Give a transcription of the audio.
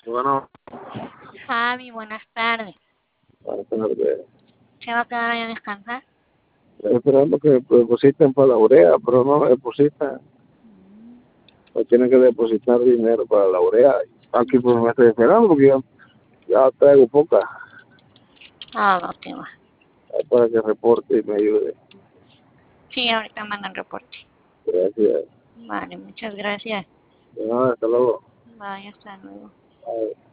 Bueno, Javi, buenas tardes. buenas tardes. ¿Se va a quedar ahí a descansar? Estoy esperando que depositen para la urea, pero no la depositan. Pues tienen que depositar dinero para la urea. Aquí pues me estoy esperando porque ya traigo poca. Ah, no, qué va. Para que reporte y me ayude. Sí, ahorita mandan reporte. Gracias. Vale, muchas gracias. De nada, hasta luego. Vaya, hasta luego. Bye.